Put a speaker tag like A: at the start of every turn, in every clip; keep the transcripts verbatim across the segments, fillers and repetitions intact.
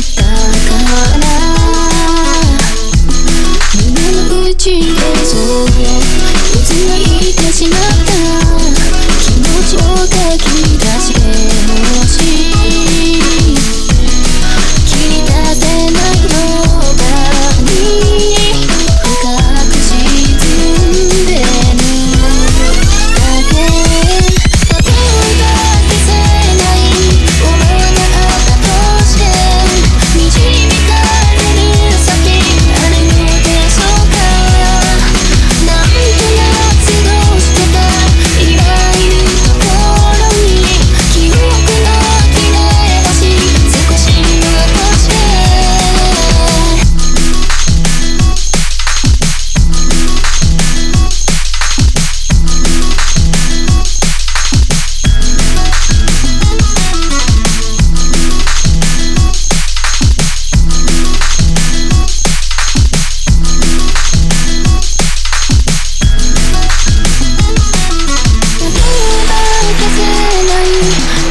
A: だから胸の内でそう渦巻いてしまった気持ちを書き出してほしい切り出せないのがに深く沈んでるだけ例えば消せない想いがあったとして導かれる先あるのでしょうかなんとなく過ごしてた今いるところに記憶の切れ端少し残して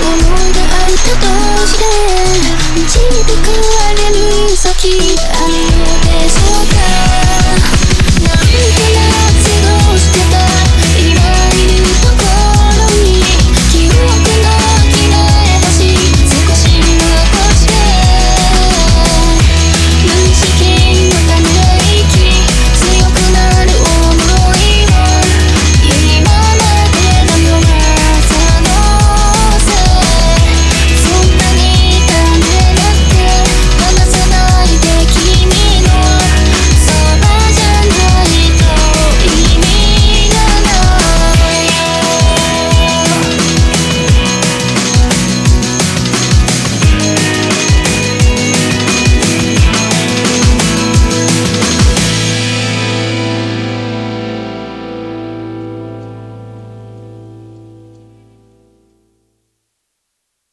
A: 導かれる先ある